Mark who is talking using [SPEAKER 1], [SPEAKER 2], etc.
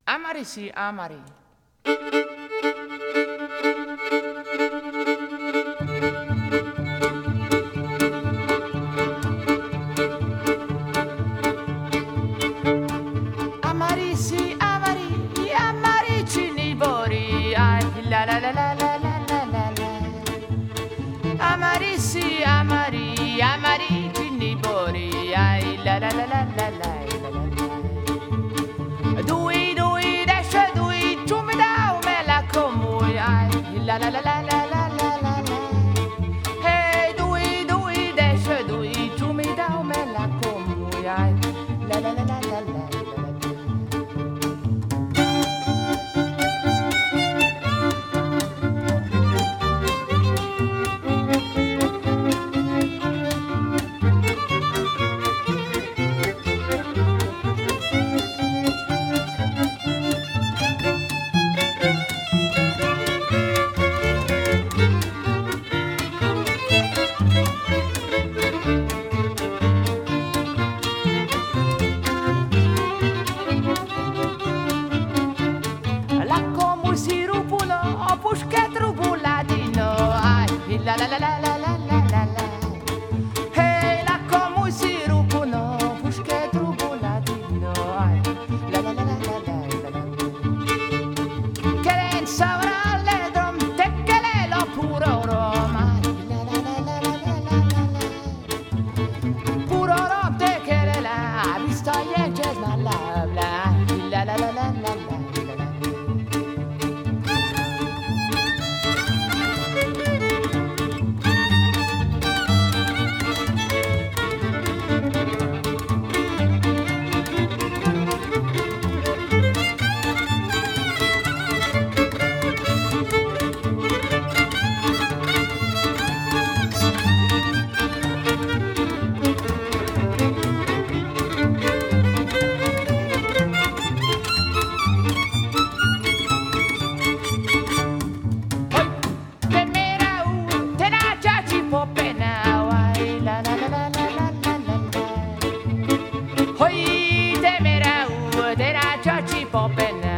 [SPEAKER 1] Amari sì, amari. Amari sì, amari, amari cinibori, ai la la la la la la la la la. Amari sì, amari, amari cinibori, ai la la la la la la. Dui dui desce dui ciumi dau me la comui ai la la la la la la la la la. Hey dui dui desce dui ciumi dau me la comui ai la la la la la la. La la la la la la la la la. Hey, la como si rupuno, pushke trubuladino. La la la la la la la. Keren savrale dom tekele lo puro roma. La la la la la la la la. Puro rom tekele la, vista yenches ma la la. La la la la la la. Poppin'